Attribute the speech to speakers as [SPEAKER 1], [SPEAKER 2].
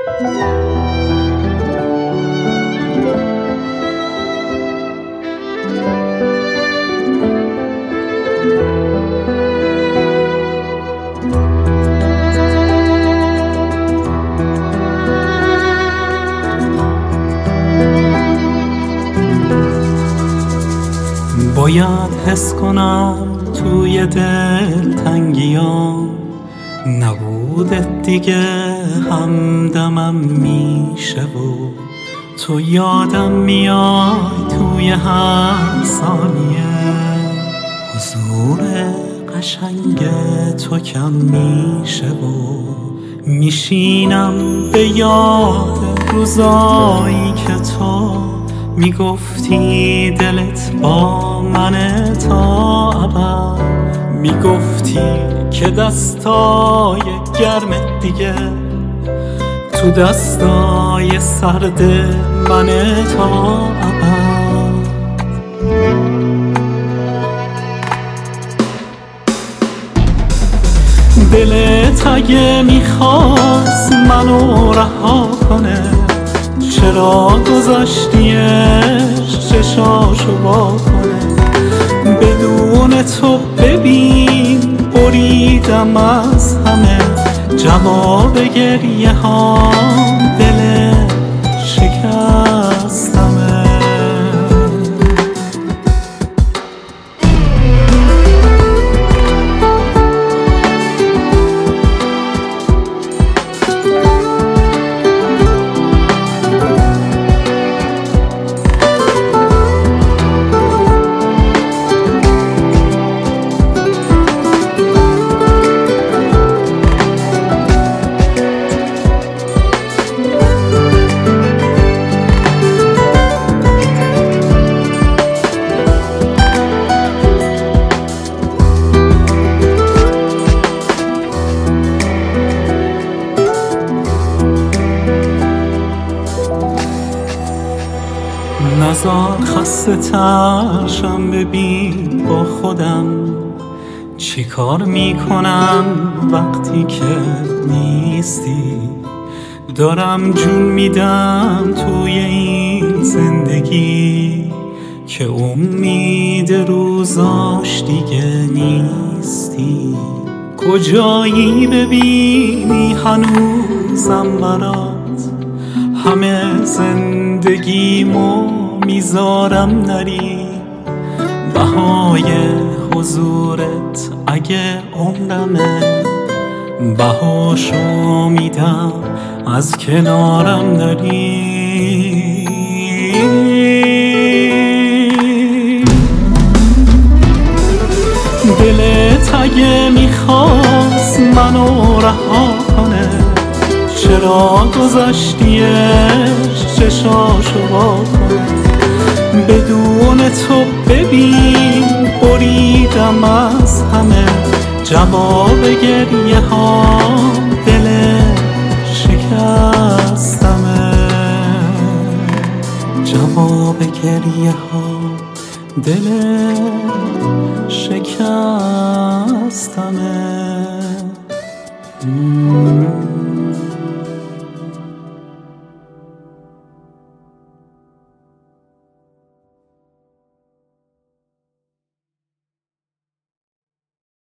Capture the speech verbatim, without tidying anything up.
[SPEAKER 1] باید حس کنم توی دل تنگیام نبودت دیگه همدمم میشه و تو یادم میای توی هر ثانیه حضور قشنگ تو کم میشه و میشینم به یاد روزایی که تو میگفتی دلت با منه تا ابد، میگفتی که دستای گرمت دیگه تو دستای سرد منه تا ابد. دلت اگه میخواست منو رها کنه چرا گذاشتیش چشاشو وا کنه؟ بدون تو ببین بریدم از همه جواب گریه ها دل شکستمه. نزار خسته ترشم ببین با خودم چی کار میکنم وقتی که نیستی. دارم جون میدم توی این زندگی که امید روزاش دیگه نیستی. کجایی ببینی هنوزم برات همه زندگیمو میذارم نری. بهای حضورت اگه عمرمه بهاشو میدم از کنارم نری. دلت اگه میخواست منو رها کنه چرا گذاشتیش چشاشو وا کنه؟ بدون تو ببین بریدم از همه جواب گریه ها دل شکستمه. جواب گریه ها دل شکستمه.